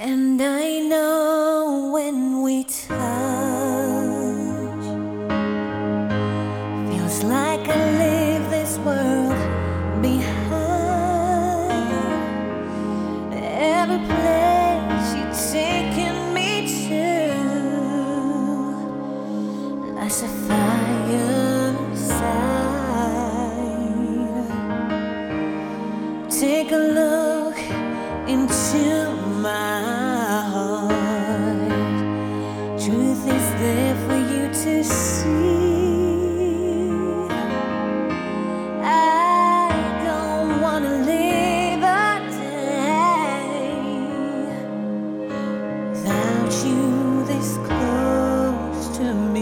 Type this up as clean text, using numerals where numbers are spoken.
And I know when we touch, feels like I leave this world behind. Every place you've taken me to, lies a fireside. Take a look into my heart. Truth is there for you to see. I don't wanna live a day without you this close to me.